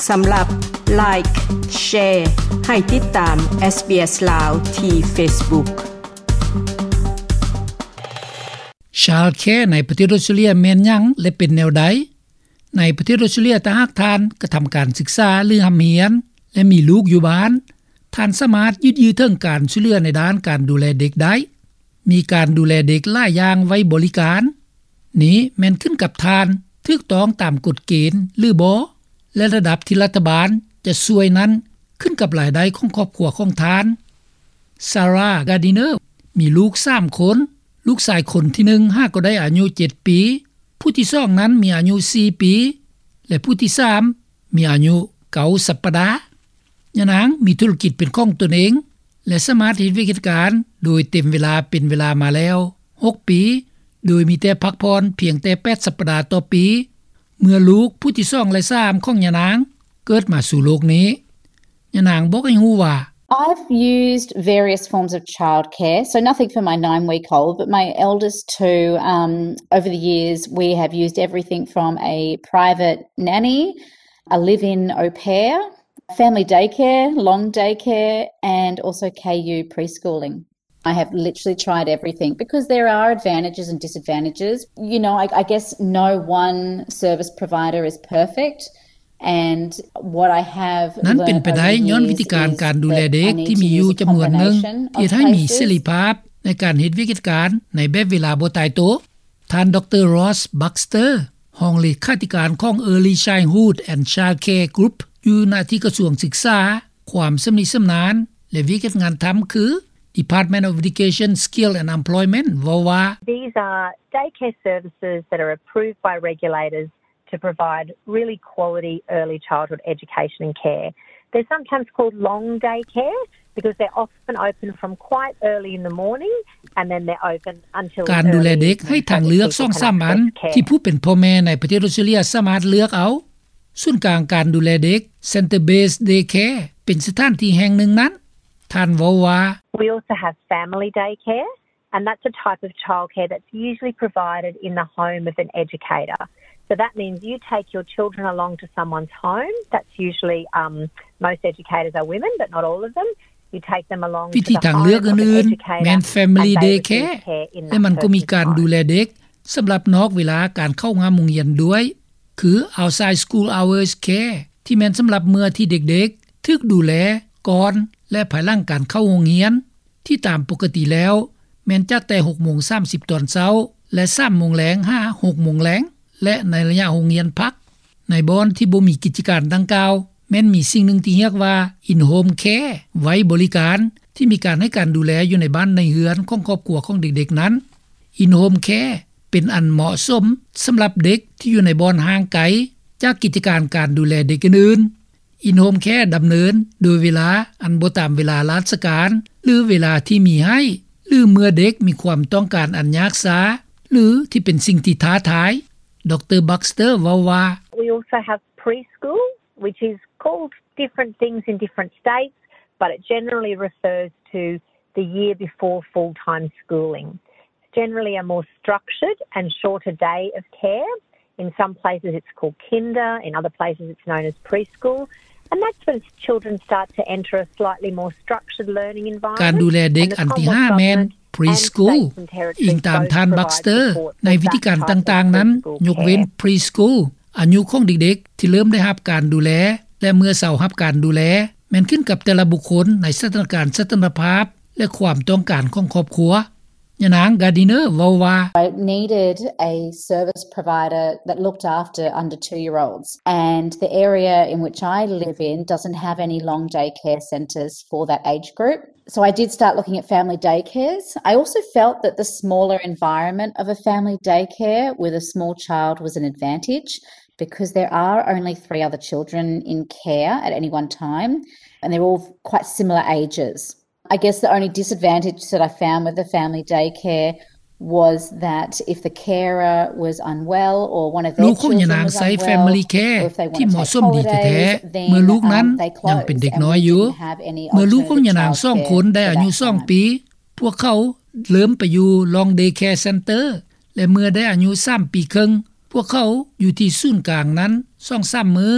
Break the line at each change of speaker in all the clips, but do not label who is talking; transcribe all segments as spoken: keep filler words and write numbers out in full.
สำหรับ Like Share ให้ติดตาม เอส บี เอส Lao ที่ Facebook
Child Care ในประเทศออสเตรเลียแม่นหยังและเป็นแนวใดในประเทศออสเตรเลียถ้าหากทานกระทำการศึกษาหรือหำเรียนและมีลูกอยู่บ้านท่านสามารถยึดยือเทิงการช่วยเหลือในด้านการดูแลเด็กได้มีการดูแลเด็กหลายอย่างไว้บริการนี้แม่นขึ้นกับทานถูกต้องตามกฎเกณฑ์หรือบ่และระดับที่รัฐบาลจะช่วยนั้นขึ้นกับรายได้ของครอบครัวของทานซาร่ากาดิเนอร์มีลูกสามคนลูกชายคนที่หนึ่งหากก็ได้อายุเจ็ดปีผู้ที่สองนั้นมีอายุสี่ปีและผู้ที่สามมีอายุเก้าสัปดาห์ยะนางมีธุรกิจเป็นของตนเองและสามารถเฮ็ดกิจการโดยเต็มเวลาเป็นเวลามาแล้วหกปีโดยมีแต่พักพรเพียงแต่แปดสัปดาห์ต่อปีเมื่อลูกผู้ที่สองและสามของยะนางเกิดมาสู่โลกนี้ยะนางบอกให้ฮู้ว่า
I've used various forms of childcare, so nothing for my nine-week-old, but my eldest two, um, over the years, we have used everything from a private nanny, a live-in au pair, family daycare, long daycare, and also K U preschooling. I have literally tried everything because there are advantages and disadvantages. You know, I, I guess no one service provider is perfect.And what I have
นั้นเป็นไปได้ย้อนวิธีการการดูแลเด็กที่มีอยู่จํานวนหนึ่งที่ให้มีเสรีภาพในการเฮ็ดวิธีการในแบบเวลาบ่ตายตัวท่านดร. Ross Baxter ห้องเลขาธิการของ Early Childhood and Childcare Group อยู่หน้าที่กระทรวงศึกษาความสำนิสำนานและวิธีงานทำคือ Department of Education, Skill and Employment ว่าว่า
These are daycare services that are approved by regulators to provide really quality early childhood education and care. They're sometimes called long day care because they're often open from quite early in the morning and then they're open until
การดูแลเด็กให้ทางเลือก สองถึงสาม อันที่ผู้เป็นพ่อแม่ในประเทศออสเตรเลียสามารถเลือกเอาศูนย์กลางการดูแลเด็ก Center Based Day Care เป็นสถานที่แห่งหนึ่งนั้นท่านว่าว่า
We also have family day care and that's a type of childcare that's usually provided in the home of an educator.So that means you take your children along to someone's home. That's usually, um, most educators are women, but not all of them. You take them along to the home of an educator and
family day
they
care
receive care in that
และมันก็มีการดูแลเด็กสำหรับนอกเวลาการเข้างานโรงเรียนด้วยคือ outside school hours care ที่แม่นสำหรับเมื่อที่เด็กๆถูกดูแลก่อนและภายหลังการเข้าโรงเรียนที่ตามปกติแล้วแม่นจัดแต่ หกโมงสามสิบ ตอนเช้าและ สามโมงแลง ห้า หกโมงแลงและในระยะโรงเรียนพักในบอนที่บ่มีกิจการดังกล่าวแม้นมีสิ่งหนึ่งที่เรียกว่า in home care ไว้บริการที่มีการให้การดูแลอยู่ในบ้านในเรือนของครอบครัวของเด็กๆนั้น in home care เป็นอันเหมาะสมสำหรับเด็กที่อยู่ในบอนห่างไกลจากกิจการการดูแลเด็กอื่น in home care ดำเนินโดยเวลาอันบ่ตามเวลาราชการหรือเวลาที่มีให้หรือเมื่อเด็กมีความต้องการอันยากษาหรือที่เป็นสิ่งที่ท้าทายDoctor Baxter ว่าว่า
We also have preschool, which is called different things in different states, but it generally refers to the year before full-time schooling. It's generally a more structured and shorter day of care. In some places it's called kinder, in other places it's known as preschool. And that's when children start to enter a slightly more structured learning environment.
การดูแลเด็กอันที่ห้าแม่นpreschool อิงตามท่าน Baxter ในวิธีการต่างๆนั้นยกเว้น preschool อายุของเด็กๆที่เริ่มได้รับการดูแลและเมื่อเศร้ารับการดูแลแม่นขึ้นกับแต่ละบุคคลในสถานการณ์สถานภาพและความต้องการของครอบครัวยะนางกาดิเนอร์ว่าว่า
I needed a service provider that looked after under two-year-olds and the area in which I live in doesn't have any long day care centres for that age group.So I did start looking at family daycares. I also felt that the smaller environment of a family daycare with a small child was an advantage because there are only three other children in care at any one time and they're all quite similar ages. I guess the only disadvantage that I found with the family daycare was that if the carer was unwell or one of their children was unwell,
family care ที่เหมาะสมดีแท้ๆเมื่อลูกนั้นยังเป็นเด็กน้อยอยู่เมื่อลูกของยะนางสองคนได้อายุสองปีพวกเขาเริ่มไปอยู่ Long Day Care Center และเมื่อได้อายุสามปีครึ่งพวกเขาอยู่ที่ศูนย์กลางนั้น สองถึงสาม มื้อ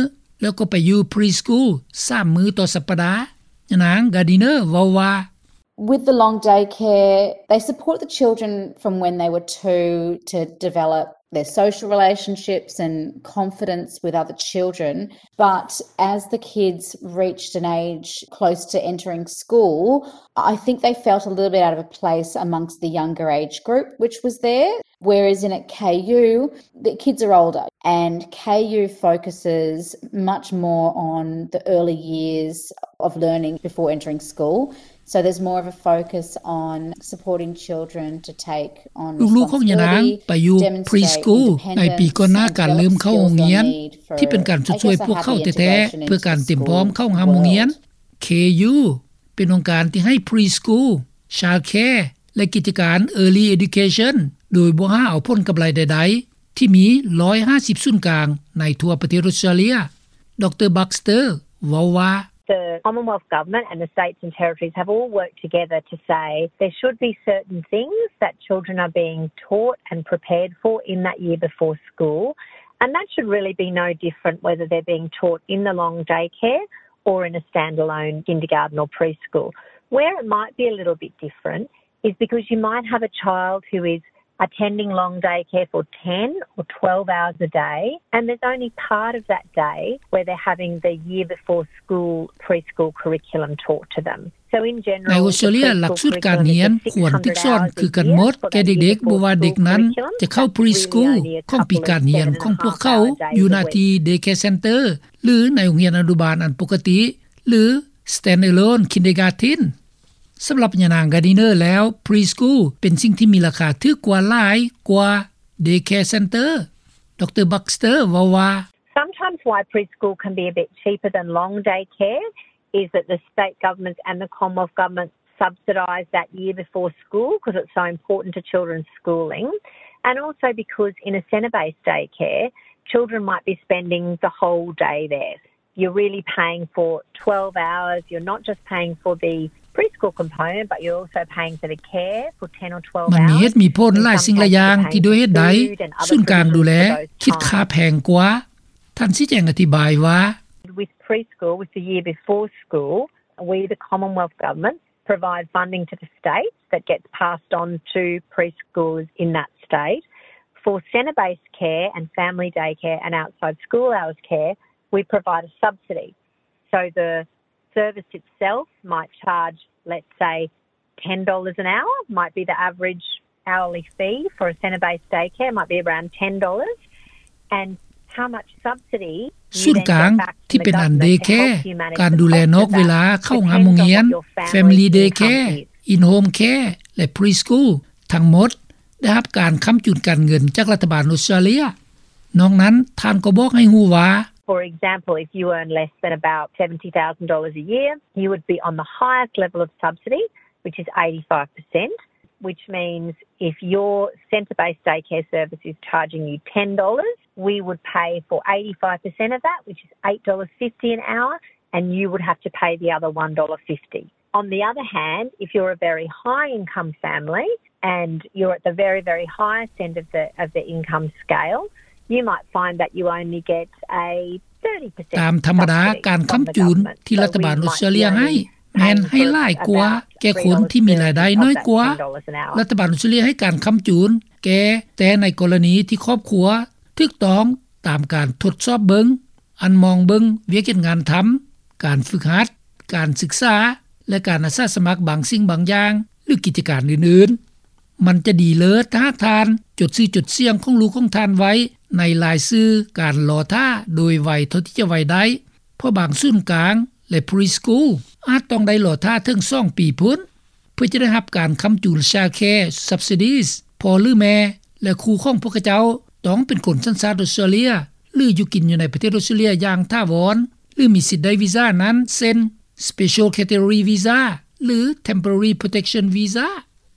แล้วก็ไปอยู่ Preschool สามมื้อต่อสัปดาห์นางกาดิเนอร์เว้าว่า
With the long day care, they support the children from when they were two to develop their social relationships and confidence with other children. But as the kids reached an age close to entering school, I think they felt a little bit out of a place amongst the younger age group, which was there. Whereas in at K U, the kids are older and K U focuses much more on the early years of learning before entering school.So there's more of a focus on supporting children to take on
ลูกๆของยานางไปอยู่ Preschool ในปีก่อนหน้าการเริ่มเข้าโรงเรียนที่เป็นการช่วยพวกเขาแท้ๆเพื่อการเตรียมพร้อมเข้าหาโรงเรียน K U เป็นองค์การที่ให้ Preschool Child Care และกิจการ Early Education โดยบ่หาเอาผลกำไรใดๆที่มีหนึ่งร้อยห้าสิบศูนย์กลางในทั่วประเทศออสเตรเลียดร. Baxter เว้าว่า
The Commonwealth Government and the states and territories have all worked together to say there should be certain things that children are being taught and prepared for in that year before school, and that should really be no different whether they're being taught in the long day care or in a standalone kindergarten or preschool. Where it might be a little bit different is because you might have a child who is attending long day care for ten or twelve hours a day, and there's only part of that day where they're having the year before school preschool curriculum taught to them. So in general,
ในออสเตรเลียหลักสูตรการเรียนควรทึกสอนคือกันหมดแก่เด็กๆบ่ว่าเด็กนั้นจะเข้า Preschool ของปีการเรียนของพวกเขาอยู่ณที่ Daycare Center หรือในโรงเรียนอนุบาลอันปกติหรือ Standalone Kindergartenสำหรับยานางกาดิเนอร์แล้ว Preschool เป็นสิ่งที่มีราคาถูกกว่าหลายกว่า Daycare Center ดร. Baxter ว่าว่า
Sometimes why preschool can be a bit cheaper than long day care is that the state governments and the Commonwealth government subsidise that year before school because it's so important to children's schooling, and also because in a centre-based day care, children might be spending the whole day there. You're really paying for twelve hours. You're not just paying for the preschool component, but you're also paying for the care for ten or twelve hours.
มันมีเหตุมีผลหลายสิ่งหลายอย่างที่โดยเหตุใดศูนย์กลางดูแลคิดค่าแพงกว่าท่านชี้แจงอธิบายว่า
With preschool, with the year before school, we the Commonwealth government provide funding to the states that gets passed on to preschoolers in that state. For centre-based care and family day care and outside school hours care, we provide a subsidy. So the service itself might charge, let's say, ten dollars an hour, might be the average hourly fee for a centre-based daycare, might be around ten dollars. And how much subsidy
ศูนย์กลางที่เป็นอัน Daycare การดูแลนอกเวลาเข้าหาโรงเรียน Family Daycare In-Home Care และ Preschool ทั้งหมดได้รับการค้ำจุนการเงินจากรัฐบาลออสเตรเลียนอกนั้นท่านก็บอกให้ฮู้ว่า
For example, if you earn less than about seventy thousand dollars a year, you would be on the highest level of subsidy, which is eighty-five percent, which means if your centre-based daycare service is charging you ten dollars, we would pay for eighty-five percent of that, which is eight dollars fifty an hour, and you would have to pay the other one dollar fifty. On the other hand, if you're a very high-income family and you're at the very, very highest end of the of the income scale, you might find that you only get a thirty percent
ตามธรรมดาการค้ำจุนที่รัฐบาลออสเตรเลียให้แม้นให้หลายกว่าแก่คนที่มีรายได้น้อยกว่ารัฐบาลออสเตรเลียให้การค้ำจุนแก่แต่ในกรณีที่ครอบครัวถูกต้องตามการทดสอบเบิงอันมองเบิงเวียกงานทำการฝึกหัดการศึกษาและการอาสาสมัครบางสิ่งบางอย่างหรือกิจการอื่นๆมันจะดีเลิศถ้าทานจดชื่อจดเสียงของลูกของทานไว้ในรายชื่อการรอท่าโดยไวเท่าที่จะไวได้เพราะบางศูนย์กลางและ Preschool อาจต้องได้รอท่าถึงสองปีพุ่นเพื่อจะได้รับการค้ำจุน Child Care Subsidies พอหรือแม่และครูของพวกเจ้าต้องเป็นคนสัญชาติออสเตรเลียหรืออยู่กินอยู่ในประเทศออสเตรเลียอย่างถาวรหรือมีสิทธิ์ได้วีซ่านั้นเช่น Special Category Visa หรือ Temporary Protection Visa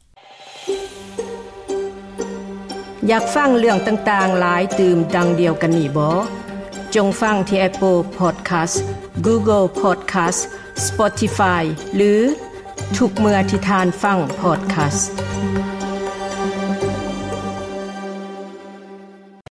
อยากฟังเรื่องต่างๆหลายตื่มดังเดียวกันนี่บ่จงฟังที่ Apple Podcast Google Podcast Spotify หรือทุกเมื่อที่ทานฟัง Podcast